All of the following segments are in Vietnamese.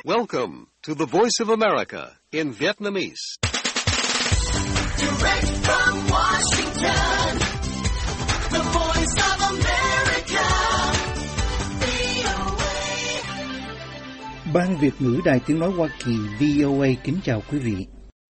Welcome to the Voice of America in Vietnamese. Direct from Washington, the Voice of America, VOA. Ban Việt ngữ Đài Tiếng nói Hoa Kỳ VOA kính chào quý vị.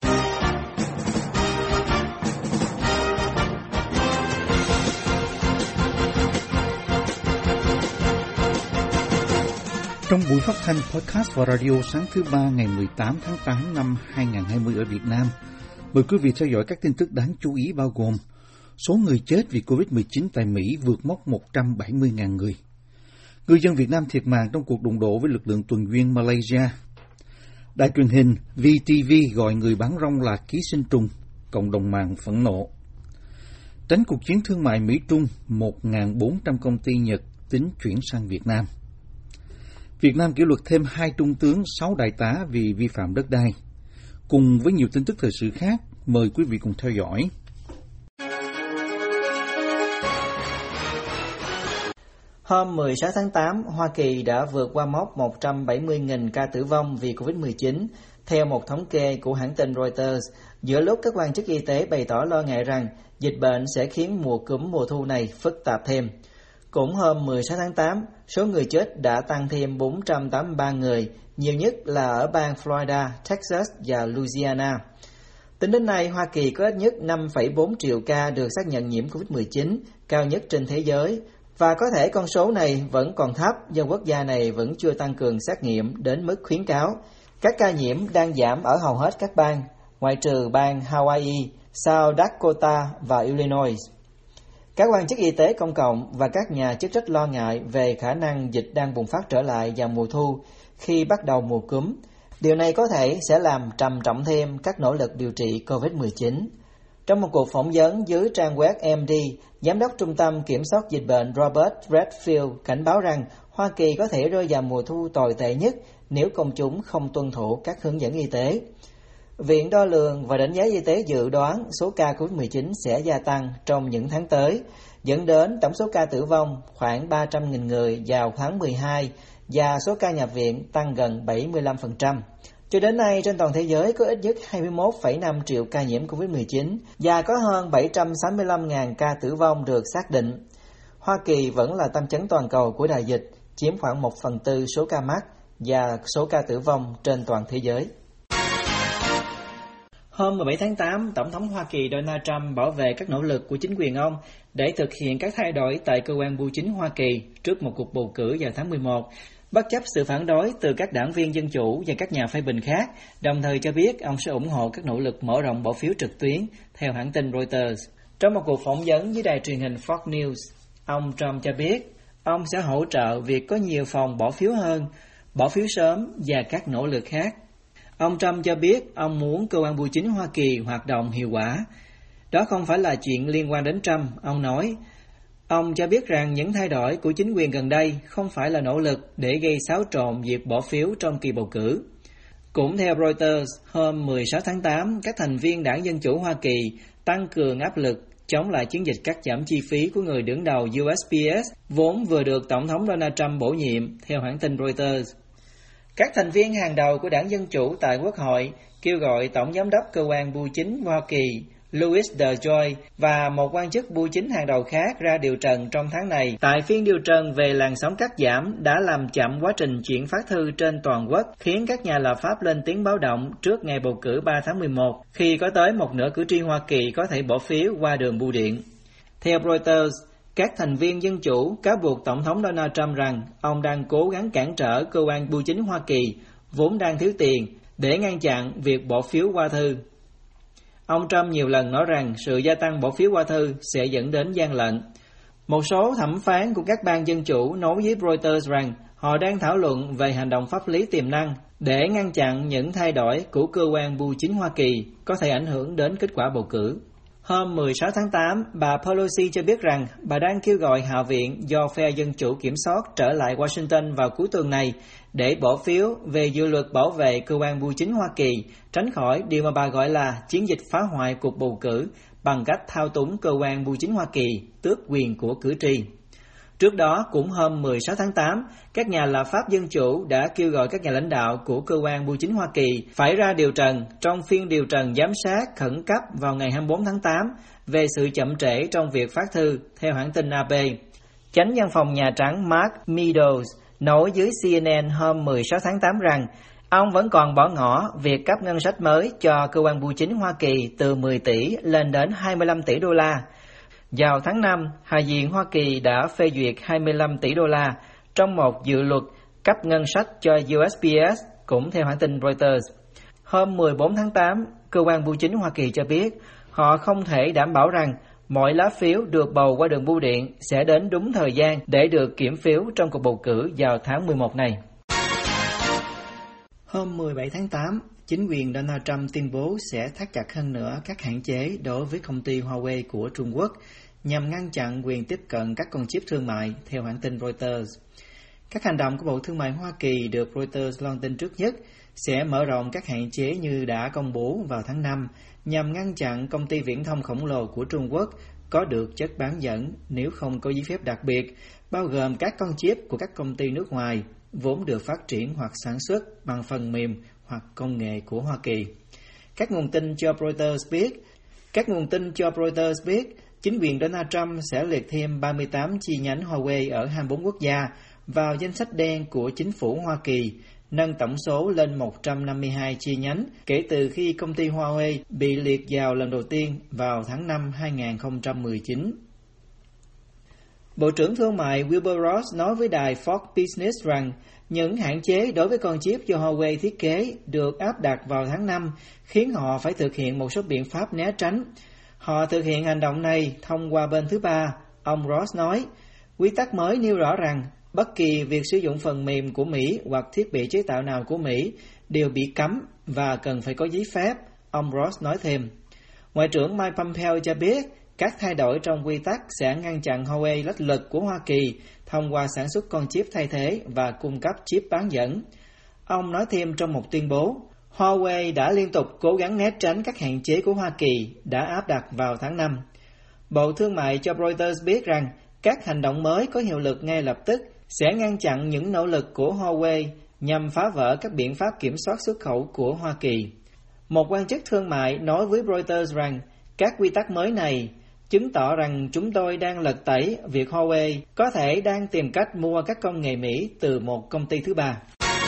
Trong buổi phát thanh podcast và radio sáng thứ Ba ngày 18 tháng 8 năm 2020 ở Việt Nam, mời quý vị theo dõi các tin tức đáng chú ý bao gồm số người chết vì COVID-19 tại Mỹ vượt mốc 170.000 người. Ngư dân Việt Nam thiệt mạng trong cuộc đụng độ với lực lượng tuần duyên Malaysia. Đài truyền hình VTV gọi người bán rong là ký sinh trùng, cộng đồng mạng phẫn nộ. Tránh cuộc chiến thương mại Mỹ-Trung, 1.400 công ty Nhật tính chuyển sang Việt Nam. Việt Nam kỷ luật thêm 2 trung tướng, 6 đại tá vì vi phạm đất đai. Cùng với nhiều tin tức thời sự khác, mời quý vị cùng theo dõi. Hôm 16 tháng 8, Hoa Kỳ đã vượt qua mốc 170.000 ca tử vong vì COVID-19, theo một thống kê của hãng tin Reuters, giữa lúc các quan chức y tế bày tỏ lo ngại rằng dịch bệnh sẽ khiến mùa cúm mùa thu này phức tạp thêm. Cũng hôm 16 tháng 8, số người chết đã tăng thêm 483 người, nhiều nhất là ở bang Florida, Texas và Louisiana. Tính đến nay, Hoa Kỳ có ít nhất 5,4 triệu ca được xác nhận nhiễm COVID-19, cao nhất trên thế giới. Và có thể con số này vẫn còn thấp do quốc gia này vẫn chưa tăng cường xét nghiệm đến mức khuyến cáo. Các ca nhiễm đang giảm ở hầu hết các bang, ngoại trừ bang Hawaii, South Dakota và Illinois. Các quan chức y tế công cộng và các nhà chức trách lo ngại về khả năng dịch đang bùng phát trở lại vào mùa thu khi bắt đầu mùa cúm. Điều này có thể sẽ làm trầm trọng thêm các nỗ lực điều trị COVID-19. Trong một cuộc phỏng vấn dưới trang web MD, Giám đốc Trung tâm Kiểm soát Dịch bệnh Robert Redfield cảnh báo rằng Hoa Kỳ có thể rơi vào mùa thu tồi tệ nhất nếu công chúng không tuân thủ các hướng dẫn y tế. Viện Đo lường và Đánh giá Y tế dự đoán số ca COVID-19 sẽ gia tăng trong những tháng tới, dẫn đến tổng số ca tử vong khoảng 300.000 người vào tháng 12 và số ca nhập viện tăng gần 75%. Cho đến nay, trên toàn thế giới có ít nhất 21,5 triệu ca nhiễm COVID-19 và có hơn 765.000 ca tử vong được xác định. Hoa Kỳ vẫn là tâm chắn toàn cầu của đại dịch, chiếm khoảng 1/4 số ca mắc và số ca tử vong trên toàn thế giới. Hôm 17 tháng 8, Tổng thống Hoa Kỳ Donald Trump bảo vệ các nỗ lực của chính quyền ông để thực hiện các thay đổi tại cơ quan bưu chính Hoa Kỳ trước một cuộc bầu cử vào tháng 11, bất chấp sự phản đối từ các đảng viên Dân Chủ và các nhà phê bình khác, đồng thời cho biết ông sẽ ủng hộ các nỗ lực mở rộng bỏ phiếu trực tuyến, theo hãng tin Reuters. Trong một cuộc phỏng vấn với đài truyền hình Fox News, ông Trump cho biết ông sẽ hỗ trợ việc có nhiều phòng bỏ phiếu hơn, bỏ phiếu sớm và các nỗ lực khác. Ông Trump cho biết ông muốn cơ quan bưu chính Hoa Kỳ hoạt động hiệu quả. Đó không phải là chuyện liên quan đến Trump, ông nói. Ông cho biết rằng những thay đổi của chính quyền gần đây không phải là nỗ lực để gây xáo trộn việc bỏ phiếu trong kỳ bầu cử. Cũng theo Reuters, hôm 16 tháng 8, các thành viên Đảng Dân Chủ Hoa Kỳ tăng cường áp lực chống lại chiến dịch cắt giảm chi phí của người đứng đầu USPS, vốn vừa được Tổng thống Donald Trump bổ nhiệm, theo hãng tin Reuters. Các thành viên hàng đầu của Đảng Dân Chủ tại Quốc hội kêu gọi Tổng Giám đốc Cơ quan Bưu chính Hoa Kỳ Louis DeJoy và một quan chức bưu chính hàng đầu khác ra điều trần trong tháng này tại phiên điều trần về làn sóng cắt giảm đã làm chậm quá trình chuyển phát thư trên toàn quốc, khiến các nhà lập pháp lên tiếng báo động trước ngày bầu cử 3 tháng 11 khi có tới một nửa cử tri Hoa Kỳ có thể bỏ phiếu qua đường bưu điện. Theo Reuters, các thành viên Dân Chủ cáo buộc Tổng thống Donald Trump rằng ông đang cố gắng cản trở cơ quan bưu chính Hoa Kỳ, vốn đang thiếu tiền, để ngăn chặn việc bỏ phiếu qua thư. Ông Trump nhiều lần nói rằng sự gia tăng bỏ phiếu qua thư sẽ dẫn đến gian lận. Một số thẩm phán của các bang Dân Chủ nói với Reuters rằng họ đang thảo luận về hành động pháp lý tiềm năng để ngăn chặn những thay đổi của cơ quan bưu chính Hoa Kỳ có thể ảnh hưởng đến kết quả bầu cử. Hôm 16 tháng 8, bà Pelosi cho biết rằng bà đang kêu gọi Hạ viện do phe Dân Chủ kiểm soát trở lại Washington vào cuối tuần này để bỏ phiếu về dự luật bảo vệ cơ quan bưu chính Hoa Kỳ, tránh khỏi điều mà bà gọi là chiến dịch phá hoại cuộc bầu cử bằng cách thao túng cơ quan bưu chính Hoa Kỳ, tước quyền của cử tri. Trước đó, cũng hôm 16 tháng 8, các nhà lập pháp Dân Chủ đã kêu gọi các nhà lãnh đạo của Cơ quan Bưu chính Hoa Kỳ phải ra điều trần trong phiên điều trần giám sát khẩn cấp vào ngày 24 tháng 8 về sự chậm trễ trong việc phát thư, theo hãng tin AP. Chánh văn phòng Nhà Trắng Mark Meadows nói với CNN hôm 16 tháng 8 rằng ông vẫn còn bỏ ngỏ việc cấp ngân sách mới cho Cơ quan Bưu chính Hoa Kỳ từ 10 tỷ lên đến 25 tỷ đô la. Vào tháng 5, Hạ viện Hoa Kỳ đã phê duyệt 25 tỷ đô la trong một dự luật cấp ngân sách cho USPS, cũng theo hãng tin Reuters. Hôm 14 tháng 8, Cơ quan Bưu chính Hoa Kỳ cho biết họ không thể đảm bảo rằng mọi lá phiếu được bầu qua đường bưu điện sẽ đến đúng thời gian để được kiểm phiếu trong cuộc bầu cử vào tháng 11 này. Hôm 17 tháng 8, chính quyền Donald Trump tuyên bố sẽ thắt chặt hơn nữa các hạn chế đối với công ty Huawei của Trung Quốc nhằm ngăn chặn quyền tiếp cận các con chip thương mại, theo hãng tin Reuters. Các hành động của Bộ Thương mại Hoa Kỳ được Reuters loan tin trước nhất sẽ mở rộng các hạn chế như đã công bố vào tháng 5 nhằm ngăn chặn công ty viễn thông khổng lồ của Trung Quốc có được chất bán dẫn nếu không có giấy phép đặc biệt, bao gồm các con chip của các công ty nước ngoài vốn được phát triển hoặc sản xuất bằng phần mềm hoặc công nghệ của Hoa Kỳ. Các nguồn tin cho Reuters biết chính quyền Donald Trump sẽ liệt thêm 38 chi nhánh Huawei ở 24 quốc gia vào danh sách đen của chính phủ Hoa Kỳ, nâng tổng số lên 152 chi nhánh kể từ khi công ty Huawei bị liệt vào lần đầu tiên vào tháng 5 2019. Bộ trưởng Thương mại Wilbur Ross nói với đài Fox Business rằng những hạn chế đối với con chip do Huawei thiết kế được áp đặt vào tháng 5 khiến họ phải thực hiện một số biện pháp né tránh. Họ thực hiện hành động này thông qua bên thứ ba, ông Ross nói. Quy tắc mới nêu rõ rằng bất kỳ việc sử dụng phần mềm của Mỹ hoặc thiết bị chế tạo nào của Mỹ đều bị cấm và cần phải có giấy phép, ông Ross nói thêm. Ngoại trưởng Mike Pompeo cho biết các thay đổi trong quy tắc sẽ ngăn chặn Huawei lách luật của Hoa Kỳ thông qua sản xuất con chip thay thế và cung cấp chip bán dẫn. Ông nói thêm trong một tuyên bố, Huawei đã liên tục cố gắng né tránh các hạn chế của Hoa Kỳ đã áp đặt vào tháng 5. Bộ Thương mại cho Reuters biết rằng các hành động mới có hiệu lực ngay lập tức sẽ ngăn chặn những nỗ lực của Huawei nhằm phá vỡ các biện pháp kiểm soát xuất khẩu của Hoa Kỳ. Một quan chức thương mại nói với Reuters rằng các quy tắc mới này chứng tỏ rằng chúng tôi đang lật tẩy việc Huawei có thể đang tìm cách mua các công nghệ Mỹ từ một công ty thứ ba.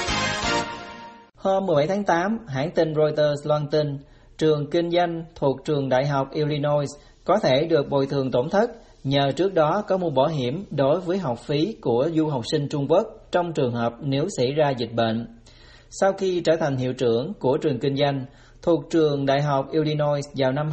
Hôm 17 tháng 8, hãng tin Reuters loan tin trường kinh doanh thuộc trường Đại học Illinois có thể được bồi thường tổn thất nhờ trước đó có mua bảo hiểm đối với học phí của du học sinh Trung Quốc trong trường hợp nếu xảy ra dịch bệnh. Sau khi trở thành hiệu trưởng của trường kinh doanh thuộc trường Đại học Illinois vào năm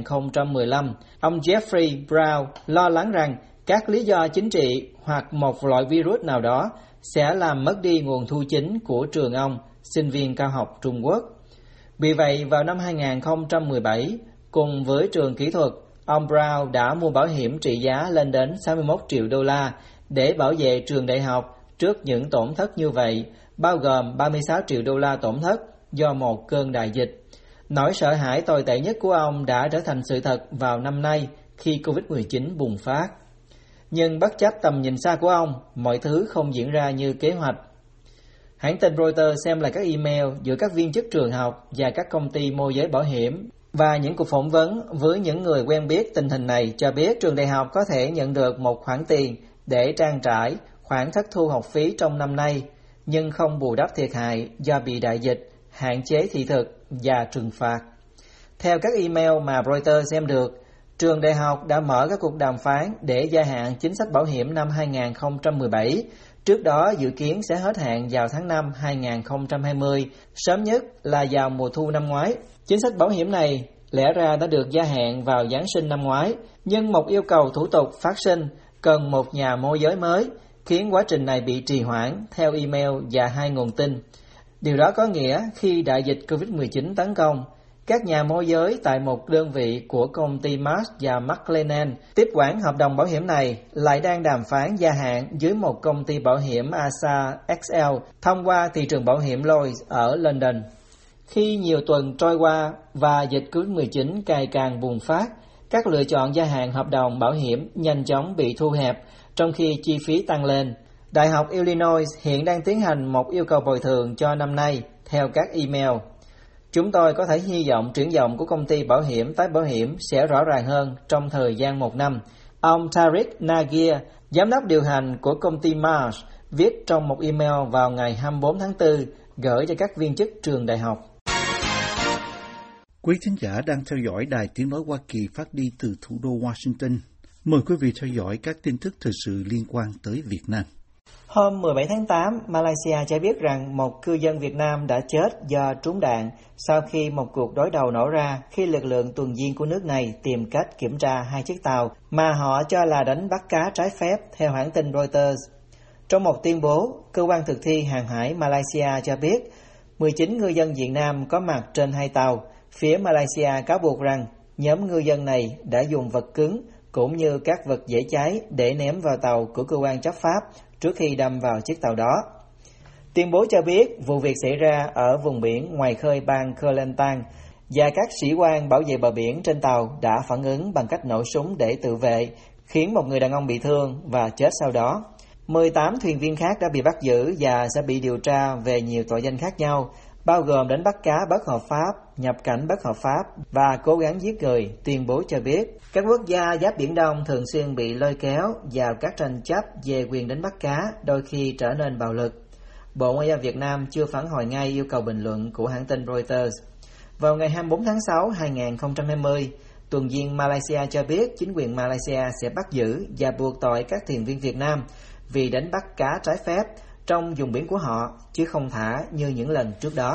2015, ông Jeffrey Brown lo lắng rằng các lý do chính trị hoặc một loại virus nào đó sẽ làm mất đi nguồn thu chính của trường ông, sinh viên cao học Trung Quốc. Vì vậy, vào năm 2017, cùng với trường kỹ thuật, ông Brown đã mua bảo hiểm trị giá lên đến 61 triệu đô la để bảo vệ trường đại học trước những tổn thất như vậy, bao gồm 36 triệu đô la tổn thất do một cơn đại dịch. Nỗi sợ hãi tồi tệ nhất của ông đã trở thành sự thật vào năm nay khi Covid-19 bùng phát. Nhưng bất chấp tầm nhìn xa của ông, mọi thứ không diễn ra như kế hoạch. Hãng tin Reuters xem lại các email giữa các viên chức trường học và các công ty môi giới bảo hiểm và những cuộc phỏng vấn với những người quen biết tình hình này cho biết trường đại học có thể nhận được một khoản tiền để trang trải khoản thất thu học phí trong năm nay, nhưng không bù đắp thiệt hại do bị đại dịch, hạn chế thị thực và trừng phạt. Theo các email mà Reuters xem được, trường đại học đã mở các cuộc đàm phán để gia hạn chính sách bảo hiểm năm 2017, trước đó dự kiến sẽ hết hạn vào tháng 5 2020, sớm nhất là vào mùa thu năm ngoái. Chính sách bảo hiểm này lẽ ra đã được gia hạn vào Giáng sinh năm ngoái, nhưng một yêu cầu thủ tục phát sinh cần một nhà môi giới mới, khiến quá trình này bị trì hoãn, theo email và hai nguồn tin. Điều đó có nghĩa khi đại dịch Covid-19 tấn công, các nhà môi giới tại một đơn vị của công ty Marsh và McLennan tiếp quản hợp đồng bảo hiểm này lại đang đàm phán gia hạn với một công ty bảo hiểm AXA XL thông qua thị trường bảo hiểm Lloyds ở London. Khi nhiều tuần trôi qua và dịch Covid-19 ngày càng bùng phát, các lựa chọn gia hạn hợp đồng bảo hiểm nhanh chóng bị thu hẹp trong khi chi phí tăng lên. Đại học Illinois hiện đang tiến hành một yêu cầu bồi thường cho năm nay theo các email. Chúng tôi có thể hy vọng triển vọng của công ty bảo hiểm tái bảo hiểm sẽ rõ ràng hơn trong thời gian 1 năm. Ông Tariq Nagir, giám đốc điều hành của công ty Marsh, viết trong một email vào ngày 24 tháng 4 gửi cho các viên chức trường đại học. Quý thính giả đang theo dõi Đài Tiếng Nói Hoa Kỳ phát đi từ thủ đô Washington. Mời quý vị theo dõi các tin tức thời sự liên quan tới Việt Nam. Hôm 17 tháng 8, Malaysia cho biết rằng một cư dân Việt Nam đã chết do trúng đạn sau khi một cuộc đối đầu nổ ra khi lực lượng tuần duyên của nước này tìm cách kiểm tra 2 chiếc tàu mà họ cho là đánh bắt cá trái phép, theo hãng tin Reuters. Trong một tuyên bố, cơ quan thực thi hàng hải Malaysia cho biết 19 ngư dân Việt Nam có mặt trên 2 tàu. Phía Malaysia cáo buộc rằng nhóm ngư dân này đã dùng vật cứng cũng như các vật dễ cháy để ném vào tàu của cơ quan chấp pháp trước khi đâm vào chiếc tàu đó. Tuyên bố cho biết vụ việc xảy ra ở vùng biển ngoài khơi bang Kelantan và các sĩ quan bảo vệ bờ biển trên tàu đã phản ứng bằng cách nổ súng để tự vệ, khiến một người đàn ông bị thương và chết sau đó. 18 thuyền viên khác đã bị bắt giữ và sẽ bị điều tra về nhiều tội danh khác nhau, bao gồm đánh bắt cá bất hợp pháp, nhập cảnh bất hợp pháp và cố gắng giết người. Tuyên bố cho biết các quốc gia giáp Biển Đông thường xuyên bị lôi kéo vào các tranh chấp về quyền đánh bắt cá, đôi khi trở nên bạo lực. Bộ Ngoại giao Việt Nam chưa phản hồi ngay yêu cầu bình luận của hãng tin Reuters. Vào ngày 24 tháng 6, 2020, tuần duyên Malaysia cho biết chính quyền Malaysia sẽ bắt giữ và buộc tội các thuyền viên Việt Nam vì đánh bắt cá trái phép trong vùng biển của họ, chứ không thả như những lần trước đó.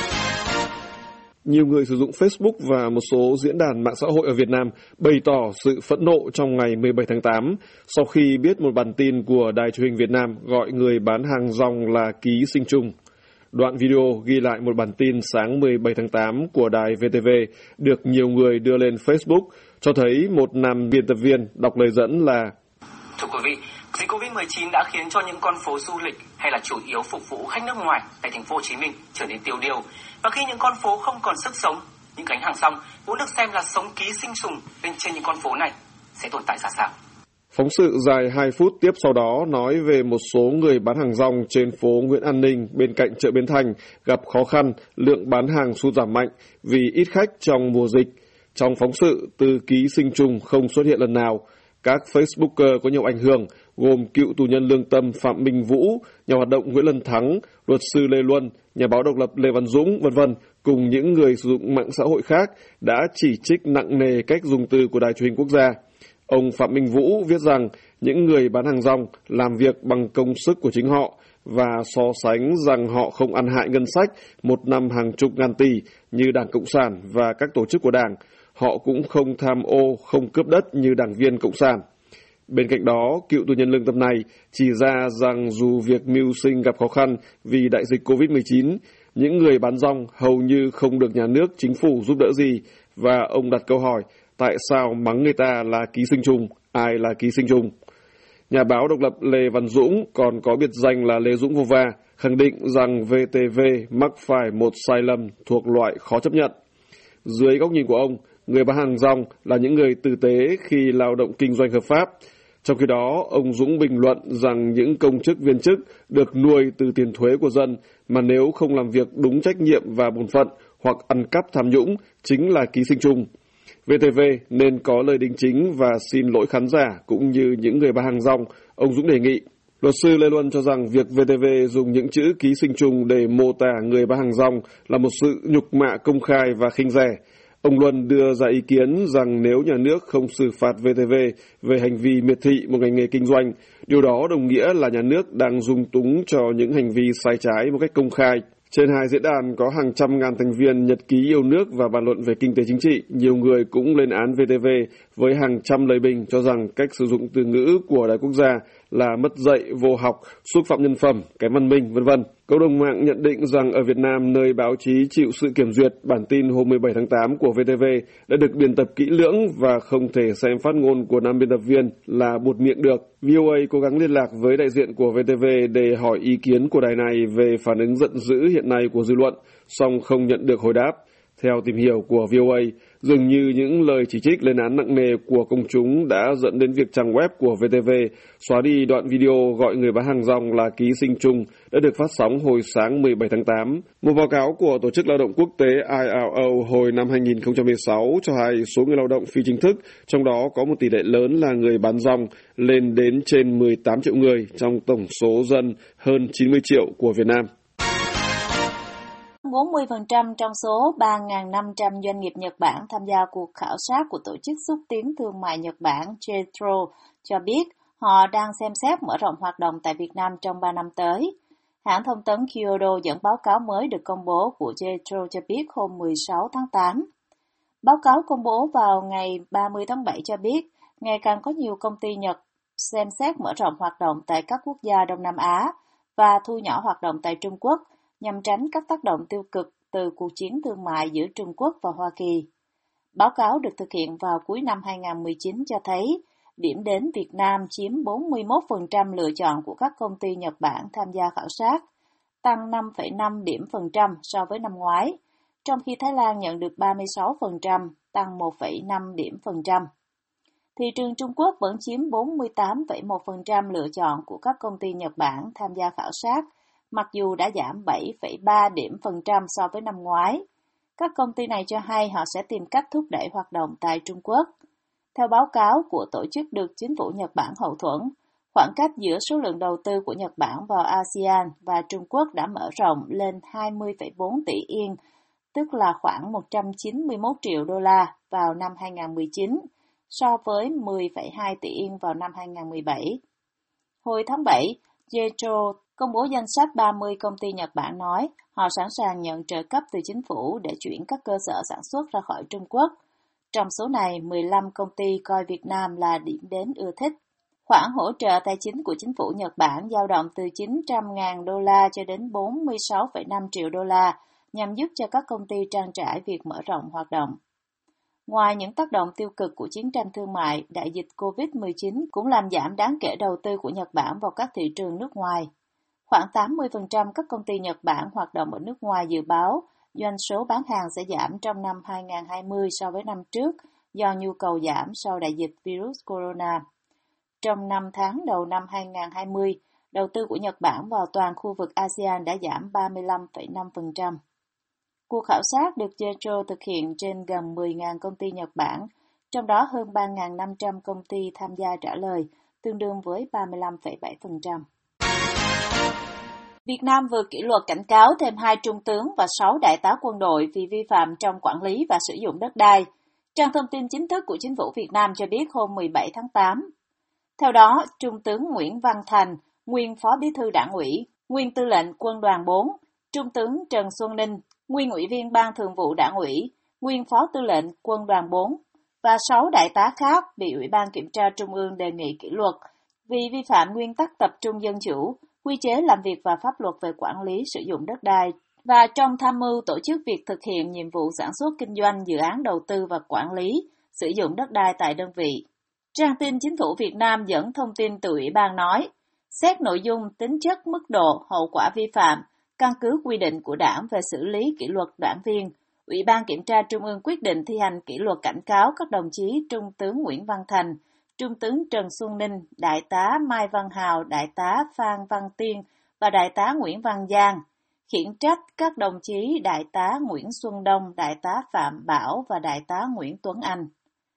Nhiều người sử dụng Facebook và một số diễn đàn mạng xã hội ở Việt Nam bày tỏ sự phẫn nộ trong ngày 17 tháng 8 sau khi biết một bản tin của Đài Truyền hình Việt Nam gọi người bán hàng rong là ký sinh trùng. Đoạn video ghi lại một bản tin sáng 17 tháng 8 của đài VTV được nhiều người đưa lên Facebook cho thấy một nam biên tập viên đọc lời dẫn là: Thưa quý vị, dịch Covid-19 đã khiến cho những con phố du lịch hay là chủ yếu phục vụ khách nước ngoài tại thành phố Hồ Chí Minh trở nên tiêu điều. Và khi những con phố không còn sức sống, những gánh hàng rong vốn được xem là sống ký sinh trùng bên trên những con phố này sẽ tồn tại ra sao? Phóng sự dài 2 phút tiếp sau đó nói về một số người bán hàng rong trên phố Nguyễn An Ninh bên cạnh chợ Bến Thành gặp khó khăn, lượng bán hàng sụt giảm mạnh vì ít khách trong mùa dịch. Trong phóng sự, từ ký sinh trùng không xuất hiện lần nào. Các Facebooker có nhiều ảnh hưởng, gồm cựu tù nhân lương tâm Phạm Minh Vũ, nhà hoạt động Nguyễn Lân Thắng, luật sư Lê Luân, nhà báo độc lập Lê Văn Dũng, v.v. cùng những người sử dụng mạng xã hội khác đã chỉ trích nặng nề cách dùng từ của Đài Truyền hình Quốc gia. Ông Phạm Minh Vũ viết rằng những người bán hàng rong làm việc bằng công sức của chính họ và so sánh rằng họ không ăn hại ngân sách một năm hàng chục ngàn tỷ như Đảng Cộng sản và các tổ chức của Đảng. Họ cũng không tham ô, không cướp đất như đảng viên Cộng sản. Bên cạnh đó, cựu tù nhân lương tâm này chỉ ra rằng dù việc mưu sinh gặp khó khăn vì đại dịch Covid-19, những người bán rong hầu như không được nhà nước, chính phủ giúp đỡ gì, và ông đặt câu hỏi tại sao mắng người ta là ký sinh trùng, ai là ký sinh trùng. Nhà báo độc lập Lê Văn Dũng, còn có biệt danh là Lê Dũng Vô Va, khẳng định rằng VTV mắc phải một sai lầm thuộc loại khó chấp nhận. Dưới góc nhìn của ông, người bán hàng rong là những người tử tế khi lao động kinh doanh hợp pháp. Trong khi đó, ông Dũng bình luận rằng những công chức viên chức được nuôi từ tiền thuế của dân mà nếu không làm việc đúng trách nhiệm và bổn phận hoặc ăn cắp tham nhũng chính là ký sinh trùng. VTV nên có lời đính chính và xin lỗi khán giả cũng như những người bán hàng rong, ông Dũng đề nghị. Luật sư Lê Luân cho rằng việc VTV dùng những chữ ký sinh trùng để mô tả người bán hàng rong là một sự nhục mạ công khai và khinh rẻ. Ông Luân đưa ra ý kiến rằng nếu nhà nước không xử phạt VTV về hành vi miệt thị một ngành nghề kinh doanh, điều đó đồng nghĩa là nhà nước đang dung túng cho những hành vi sai trái một cách công khai. Trên hai diễn đàn có hàng trăm ngàn thành viên nhật ký yêu nước và bàn luận về kinh tế chính trị, nhiều người cũng lên án VTV với hàng trăm lời bình cho rằng cách sử dụng từ ngữ của Đài Quốc gia là mất dạy, vô học, xúc phạm nhân phẩm, kém văn minh, v.v. Cộng đồng mạng nhận định rằng ở Việt Nam, nơi báo chí chịu sự kiểm duyệt, bản tin hôm 17 tháng 8 của VTV đã được biên tập kỹ lưỡng và không thể xem phát ngôn của nam biên tập viên là buột miệng được. VOA cố gắng liên lạc với đại diện của VTV để hỏi ý kiến của đài này về phản ứng giận dữ hiện nay của dư luận, song không nhận được hồi đáp. Theo tìm hiểu của VOA, dường như những lời chỉ trích lên án nặng nề của công chúng đã dẫn đến việc trang web của VTV xóa đi đoạn video gọi người bán hàng rong là ký sinh trùng đã được phát sóng hồi sáng 17 tháng 8. Một báo cáo của Tổ chức Lao động Quốc tế ILO hồi năm 2016 cho hay số người lao động phi chính thức, trong đó có một tỷ lệ lớn là người bán rong, lên đến trên 18 triệu người trong tổng số dân hơn 90 triệu của Việt Nam. 40% trong số 3.500 doanh nghiệp Nhật Bản tham gia cuộc khảo sát của Tổ chức Xúc tiến Thương mại Nhật Bản JETRO cho biết họ đang xem xét mở rộng hoạt động tại Việt Nam trong 3 năm tới. Hãng thông tấn Kyodo dẫn báo cáo mới được công bố của JETRO cho biết hôm 16 tháng 8. Báo cáo công bố vào ngày 30 tháng 7 cho biết ngày càng có nhiều công ty Nhật xem xét mở rộng hoạt động tại các quốc gia Đông Nam Á và thu nhỏ hoạt động tại Trung Quốc, nhằm tránh các tác động tiêu cực từ cuộc chiến thương mại giữa Trung Quốc và Hoa Kỳ. Báo cáo được thực hiện vào cuối năm 2019 cho thấy điểm đến Việt Nam chiếm 41% lựa chọn của các công ty Nhật Bản tham gia khảo sát, tăng 5,5 điểm phần trăm so với năm ngoái, trong khi Thái Lan nhận được 36%, tăng 1,5 điểm phần trăm. Thị trường Trung Quốc vẫn chiếm 48,1% lựa chọn của các công ty Nhật Bản tham gia khảo sát, mặc dù đã giảm 7,3 điểm phần trăm so với năm ngoái. Các công ty này cho hay họ sẽ tìm cách thúc đẩy hoạt động tại Trung Quốc. Theo báo cáo của tổ chức được chính phủ Nhật Bản hậu thuẫn, khoảng cách giữa số lượng đầu tư của Nhật Bản vào ASEAN và Trung Quốc đã mở rộng lên 20,4 tỷ yên, tức là khoảng 191 triệu đô la vào năm 2019, so với 10,2 tỷ yên vào năm 2017. Hồi tháng 7, JETRO công bố danh sách 30 công ty Nhật Bản nói họ sẵn sàng nhận trợ cấp từ chính phủ để chuyển các cơ sở sản xuất ra khỏi Trung Quốc. Trong số này, 15 công ty coi Việt Nam là điểm đến ưa thích. Khoản hỗ trợ tài chính của chính phủ Nhật Bản dao động từ 900.000 đô la cho đến 46,5 triệu đô la nhằm giúp cho các công ty trang trải việc mở rộng hoạt động. Ngoài những tác động tiêu cực của chiến tranh thương mại, đại dịch COVID-19 cũng làm giảm đáng kể đầu tư của Nhật Bản vào các thị trường nước ngoài. Khoảng 80% các công ty Nhật Bản hoạt động ở nước ngoài dự báo doanh số bán hàng sẽ giảm trong năm 2020 so với năm trước do nhu cầu giảm sau đại dịch virus corona. Trong 5 tháng đầu năm 2020, đầu tư của Nhật Bản vào toàn khu vực ASEAN đã giảm 35,5%. Cuộc khảo sát được JETRO thực hiện trên gần 10.000 công ty Nhật Bản, trong đó hơn 3.500 công ty tham gia trả lời, tương đương với 35,7%. Việt Nam vừa kỷ luật cảnh cáo thêm 2 trung tướng và 6 đại tá quân đội vì vi phạm trong quản lý và sử dụng đất đai. Trang thông tin chính thức của Chính phủ Việt Nam cho biết hôm 17 tháng 8. Theo đó, Trung tướng Nguyễn Văn Thành, nguyên Phó Bí thư Đảng ủy, nguyên Tư lệnh Quân đoàn 4, Trung tướng Trần Xuân Ninh, nguyên Ủy viên Ban Thường vụ Đảng ủy, nguyên Phó Tư lệnh Quân đoàn 4 và 6 đại tá khác bị Ủy ban Kiểm tra Trung ương đề nghị kỷ luật vì vi phạm nguyên tắc tập trung dân chủ, quy chế làm việc và pháp luật về quản lý sử dụng đất đai và trong tham mưu tổ chức việc thực hiện nhiệm vụ sản xuất kinh doanh dự án đầu tư và quản lý sử dụng đất đai tại đơn vị. Trang tin Chính phủ Việt Nam dẫn thông tin từ Ủy ban nói, xét nội dung, tính chất, mức độ, hậu quả vi phạm, căn cứ quy định của Đảng về xử lý kỷ luật đảng viên, Ủy ban Kiểm tra Trung ương quyết định thi hành kỷ luật cảnh cáo các đồng chí Trung tướng Nguyễn Văn Thành, Trung tướng Trần Xuân Ninh, Đại tá Mai Văn Hào, Đại tá Phan Văn Tiên và Đại tá Nguyễn Văn Giang, khiển trách các đồng chí Đại tá Nguyễn Xuân Đông, Đại tá Phạm Bảo và Đại tá Nguyễn Tuấn Anh.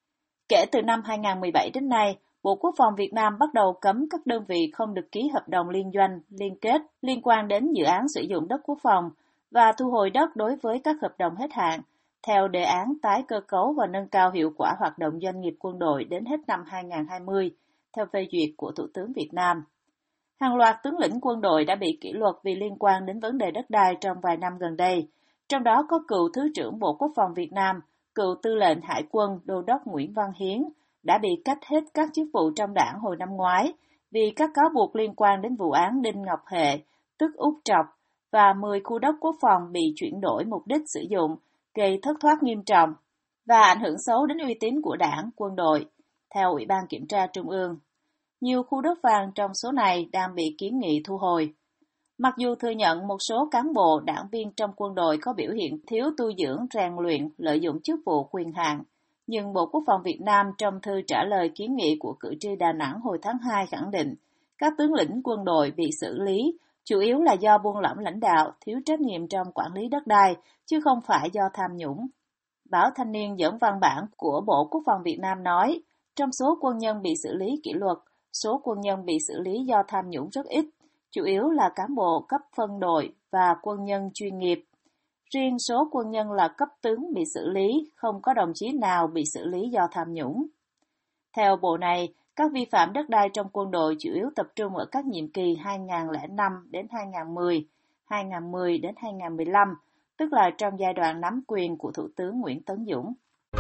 Kể từ năm 2017 đến nay, Bộ Quốc phòng Việt Nam bắt đầu cấm các đơn vị không được ký hợp đồng liên doanh, liên kết liên quan đến dự án sử dụng đất quốc phòng và thu hồi đất đối với các hợp đồng hết hạn, theo đề án tái cơ cấu và nâng cao hiệu quả hoạt động doanh nghiệp quân đội đến hết năm 2020, theo phê duyệt của Thủ tướng Việt Nam. Hàng loạt tướng lĩnh quân đội đã bị kỷ luật vì liên quan đến vấn đề đất đai trong vài năm gần đây, trong đó có cựu Thứ trưởng Bộ Quốc phòng Việt Nam, cựu Tư lệnh Hải quân Đô đốc Nguyễn Văn Hiến, đã bị cách hết các chức vụ trong Đảng hồi năm ngoái vì các cáo buộc liên quan đến vụ án Đinh Ngọc Hệ, tức Út Trọc, và 10 khu đất quốc phòng bị chuyển đổi mục đích sử dụng, gây thất thoát nghiêm trọng và ảnh hưởng xấu đến uy tín của Đảng, quân đội, theo Ủy ban Kiểm tra Trung ương. Nhiều khu đất vàng trong số này đang bị kiến nghị thu hồi. Mặc dù thừa nhận một số cán bộ, đảng viên trong quân đội có biểu hiện thiếu tu dưỡng, rèn luyện, lợi dụng chức vụ quyền hạn, nhưng Bộ Quốc phòng Việt Nam trong thư trả lời kiến nghị của cử tri Đà Nẵng hồi tháng 2 khẳng định các tướng lĩnh quân đội bị xử lý chủ yếu là do buông lỏng lãnh đạo, thiếu trách nhiệm trong quản lý đất đai, chứ không phải do tham nhũng. Báo Thanh niên dẫn văn bản của Bộ Quốc phòng Việt Nam nói, trong số quân nhân bị xử lý kỷ luật, số quân nhân bị xử lý do tham nhũng rất ít, chủ yếu là cán bộ cấp phân đội và quân nhân chuyên nghiệp. Riêng số quân nhân là cấp tướng bị xử lý, không có đồng chí nào bị xử lý do tham nhũng. Theo Bộ này, các vi phạm đất đai trong quân đội chủ yếu tập trung ở các nhiệm kỳ 2005 đến 2010, 2010 đến 2015, tức là trong giai đoạn nắm quyền của Thủ tướng Nguyễn Tấn Dũng.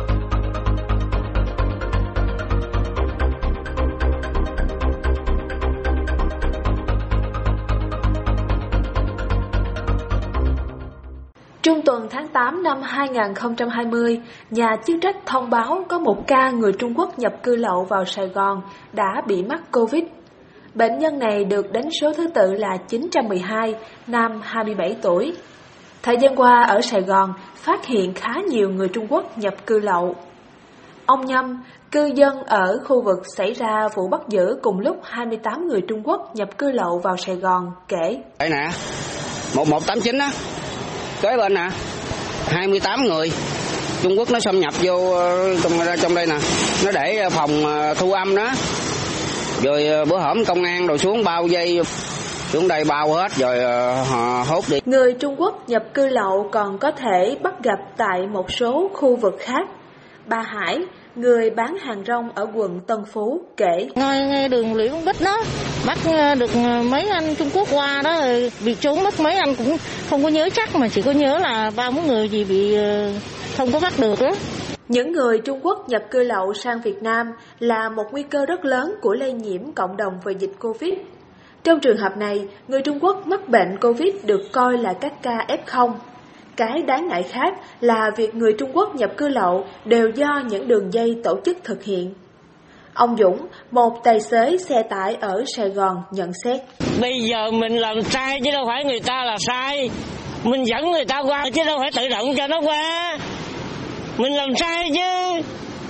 Trung tuần tháng 8 năm 2020, nhà chức trách thông báo có một ca người Trung Quốc nhập cư lậu vào Sài Gòn đã bị mắc Covid. Bệnh nhân này được đánh số thứ tự là 912, nam 27 tuổi. Thời gian qua ở Sài Gòn phát hiện khá nhiều người Trung Quốc nhập cư lậu. Ông Nhâm, cư dân ở khu vực xảy ra vụ bắt giữ cùng lúc 28 người Trung Quốc nhập cư lậu vào Sài Gòn, kể. Đây nè, 1189 á. Kế bên nè, 28 người Trung Quốc nó xâm nhập vô trong đây nè, nó để phòng thu âm đó. Rồi bữa hổm công an rồi xuống bao dây xuống đây bao hết rồi họ hốt đi. Người Trung Quốc nhập cư lậu còn có thể bắt gặp tại một số khu vực khác. Bà Hải, người bán hàng rong ở quận Tân Phú, kể. Ngay đường Lý Văn Bích đó, bắt được mấy anh Trung Quốc qua đó, bị trốn mất mấy anh cũng không có nhớ chắc, mà chỉ có nhớ là 3-4 người gì bị không có bắt được đó. Những người Trung Quốc nhập cư lậu sang Việt Nam là một nguy cơ rất lớn của lây nhiễm cộng đồng về dịch Covid. Trong trường hợp này, người Trung Quốc mắc bệnh Covid được coi là các ca F0. Cái đáng ngại khác là việc người Trung Quốc nhập cư lậu đều do những đường dây tổ chức thực hiện. Ông Dũng, một tài xế xe tải ở Sài Gòn, nhận xét. Bây giờ mình làm sai chứ đâu phải người ta là sai. Mình dẫn người ta qua chứ đâu phải tự động cho nó qua. Mình làm sai chứ.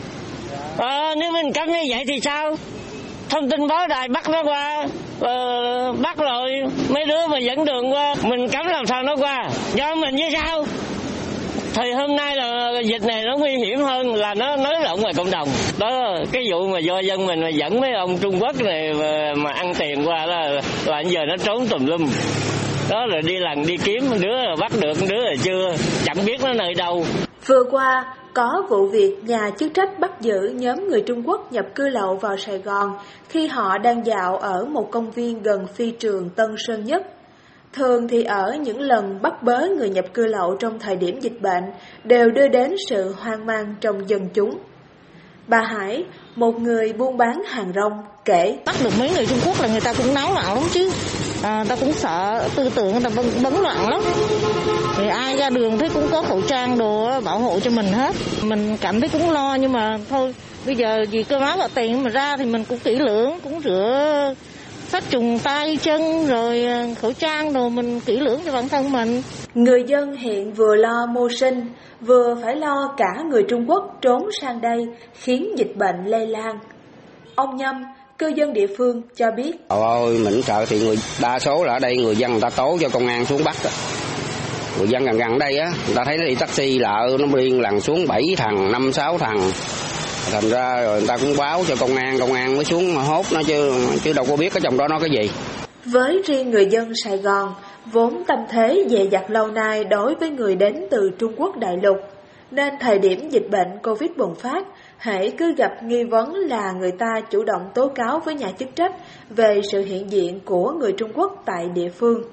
Nếu mình cấm như vậy thì sao? Thông tin báo đài bắt nó qua. Bắt rồi mấy đứa mà dẫn đường qua, mình cấm làm sao nó qua, do mình như sao? Thì hôm nay là dịch này nó nguy hiểm hơn là nó nới lỏng ngoài cộng đồng. Đó, cái vụ mà do dân mình mà dẫn mấy ông Trung Quốc này mà ăn tiền qua là giờ nó trốn tùm lum. Đó là đi lần đi kiếm, đứa là bắt được, đứa là chưa, chẳng biết nó nơi đâu. Vừa qua, có vụ việc nhà chức trách bắt giữ nhóm người Trung Quốc nhập cư lậu vào Sài Gòn khi họ đang dạo ở một công viên gần phi trường Tân Sơn Nhất. Thường thì ở những lần bắt bớ người nhập cư lậu trong thời điểm dịch bệnh đều đưa đến sự hoang mang trong dân chúng. Bà Hải, một người buôn bán hàng rong, kể. Bắt được mấy người Trung Quốc là người ta cũng náo loạn lắm chứ. Ta cũng sợ tư tưởng người ta bấn loạn lắm. Thì ai ra đường thấy cũng có khẩu trang đồ bảo hộ cho mình hết. Mình cảm thấy cũng lo, nhưng mà thôi, bây giờ vì cơm áo gạo tiền mà ra thì mình cũng kỹ lưỡng, cũng rửa sát trùng tay chân rồi khẩu trang đồ, mình kỹ lưỡng cho bản thân mình. Người dân hiện vừa lo mưu sinh, vừa phải lo cả người Trung Quốc trốn sang đây khiến dịch bệnh lây lan. Ông Nhâm, cư dân địa phương, cho biết. Ôi, mình sợ thì đa số là ở đây người dân người ta tố cho công an xuống bắt. Người dân gần đây á, người ta thấy nó đi taxi lợ nó biên lần xuống 7 thằng, 5-6 thằng. Thành ra rồi người ta cũng báo cho công an mới xuống mà hốt nó chứ đâu có biết ở trong đó nó cái gì. Với riêng người dân Sài Gòn, vốn tâm thế dè dặt lâu nay đối với người đến từ Trung Quốc đại lục, nên thời điểm dịch bệnh Covid bùng phát, hễ cứ gặp nghi vấn là người ta chủ động tố cáo với nhà chức trách về sự hiện diện của người Trung Quốc tại địa phương.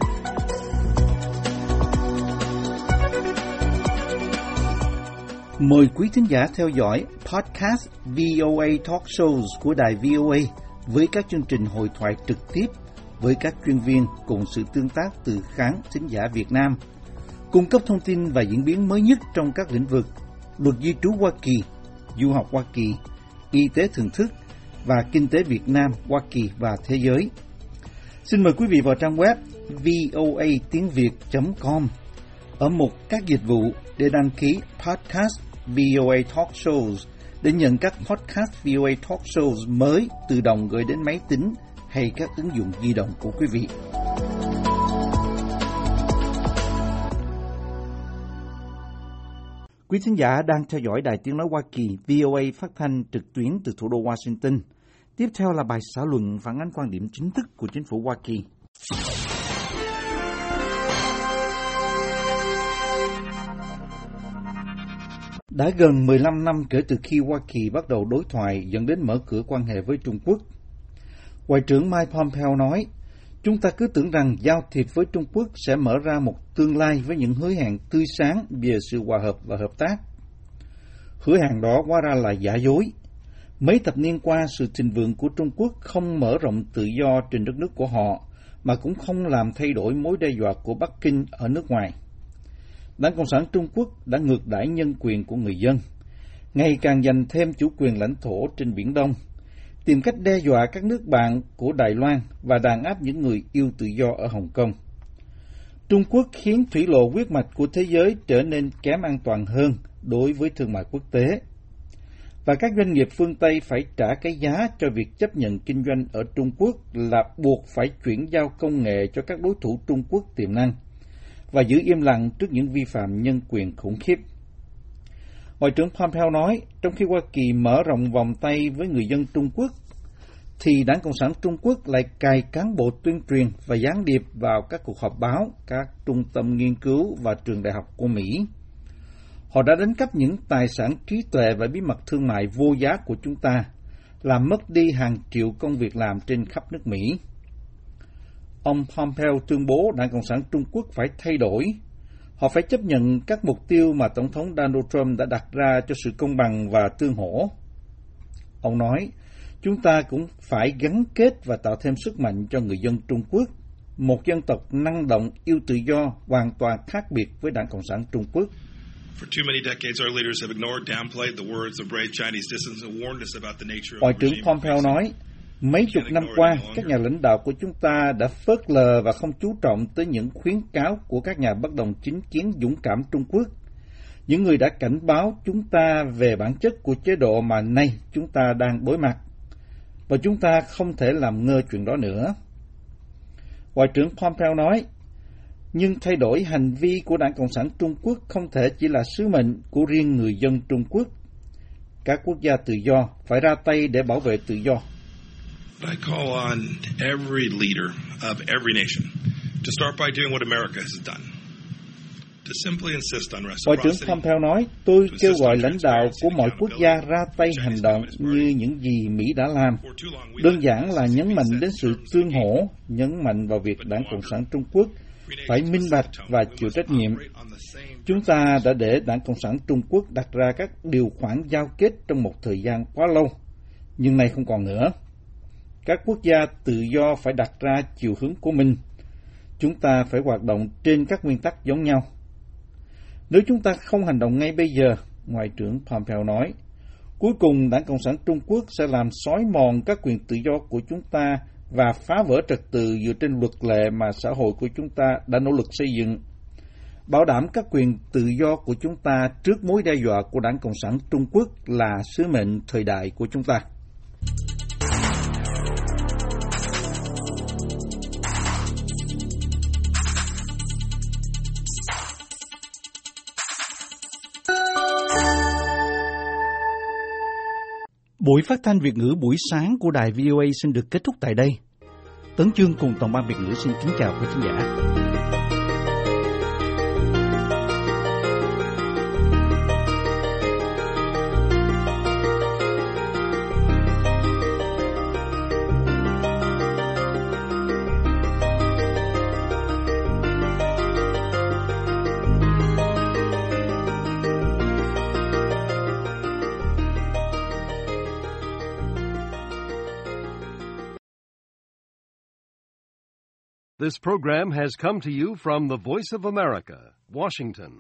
Mời quý thính giả theo dõi podcast VOA Talk Shows của đài VOA với các chương trình hội thoại trực tiếp với các chuyên viên cùng sự tương tác từ khán thính giả Việt Nam, cung cấp thông tin và diễn biến mới nhất trong các lĩnh vực luật di trú Hoa Kỳ, du học Hoa Kỳ, y tế thưởng thức và kinh tế Việt Nam, Hoa Kỳ và thế giới. Xin mời quý vị vào trang web voatiengviet.com ở mục các dịch vụ để đăng ký podcast VOA Talk Shows để nhận các podcast VOA Talk Shows mới tự động gửi đến máy tính hay các ứng dụng di động của quý vị. Quý thính giả đang theo dõi Đài Tiếng Nói Hoa Kỳ VOA phát thanh trực tuyến từ thủ đô Washington. Tiếp theo là bài xã luận phản ánh quan điểm chính thức của chính phủ Hoa Kỳ. Đã gần 15 năm kể từ khi Hoa Kỳ bắt đầu đối thoại dẫn đến mở cửa quan hệ với Trung Quốc. Ngoại trưởng Mike Pompeo nói, chúng ta cứ tưởng rằng giao thiệp với Trung Quốc sẽ mở ra một tương lai với những hứa hẹn tươi sáng về sự hòa hợp và hợp tác. Hứa hẹn đó hóa ra là giả dối. Mấy thập niên qua, sự thịnh vượng của Trung Quốc không mở rộng tự do trên đất nước của họ, mà cũng không làm thay đổi mối đe dọa của Bắc Kinh ở nước ngoài. Đảng Cộng sản Trung Quốc đã ngược đãi nhân quyền của người dân, ngày càng giành thêm chủ quyền lãnh thổ trên Biển Đông, tìm cách đe dọa các nước bạn của Đài Loan và đàn áp những người yêu tự do ở Hồng Kông. Trung Quốc khiến thủy lộ huyết mạch của thế giới trở nên kém an toàn hơn đối với thương mại quốc tế. Và các doanh nghiệp phương Tây phải trả cái giá cho việc chấp nhận kinh doanh ở Trung Quốc là buộc phải chuyển giao công nghệ cho các đối thủ Trung Quốc tiềm năng và giữ im lặng trước những vi phạm nhân quyền khủng khiếp. Ngoại trưởng Pompeo nói, trong khi Hoa Kỳ mở rộng vòng tay với người dân Trung Quốc, thì Đảng Cộng sản Trung Quốc lại cài cán bộ tuyên truyền và gián điệp vào các cuộc họp báo, các trung tâm nghiên cứu và trường đại học của Mỹ. Họ đã đánh cắp những tài sản trí tuệ và bí mật thương mại vô giá của chúng ta, làm mất đi hàng triệu công việc làm trên khắp nước Mỹ. Ông Pompeo tuyên bố Đảng Cộng sản Trung Quốc phải thay đổi. Họ phải chấp nhận các mục tiêu mà Tổng thống Donald Trump đã đặt ra cho sự công bằng và tương hỗ. Ông nói, chúng ta cũng phải gắn kết và tạo thêm sức mạnh cho người dân Trung Quốc, một dân tộc năng động, yêu tự do, hoàn toàn khác biệt với Đảng Cộng sản Trung Quốc. Ngoại trưởng Pompeo nói, mấy chục năm qua, các nhà lãnh đạo của chúng ta đã phớt lờ và không chú trọng tới những khuyến cáo của các nhà bất đồng chính kiến dũng cảm Trung Quốc, những người đã cảnh báo chúng ta về bản chất của chế độ mà nay chúng ta đang đối mặt, và chúng ta không thể làm ngơ chuyện đó nữa. Ngoại trưởng Pompeo nói, nhưng thay đổi hành vi của Đảng Cộng sản Trung Quốc không thể chỉ là sứ mệnh của riêng người dân Trung Quốc. Các quốc gia tự do phải ra tay để bảo vệ tự do. I call on every leader of every nation to start by doing what America has done. To simply insist on reciprocity. Ngoại trưởng Pompeo nói, tôi kêu gọi lãnh đạo của mọi quốc gia ra tay hành động như những gì Mỹ đã làm. Đơn giản là nhấn mạnh đến sự tương hỗ, nhấn mạnh vào việc Đảng Cộng sản Trung Quốc phải minh bạch và chịu trách nhiệm. Chúng ta đã để Đảng Cộng sản Trung Quốc đặt ra các điều khoản giao kết trong một thời gian quá lâu, nhưng nay không còn nữa. Các quốc gia tự do phải đặt ra chiều hướng của mình. Chúng ta phải hoạt động trên các nguyên tắc giống nhau. Nếu chúng ta không hành động ngay bây giờ, Ngoại trưởng Pompeo nói, cuối cùng Đảng Cộng sản Trung Quốc sẽ làm xói mòn các quyền tự do của chúng ta và phá vỡ trật tự dựa trên luật lệ mà xã hội của chúng ta đã nỗ lực xây dựng. Bảo đảm các quyền tự do của chúng ta trước mối đe dọa của Đảng Cộng sản Trung Quốc là sứ mệnh thời đại của chúng ta. Buổi phát thanh Việt ngữ buổi sáng của đài VOA xin được kết thúc tại đây. Tấn Chương cùng toàn ban Việt ngữ xin kính chào quý khán giả. This program has come to you from the Voice of America, Washington.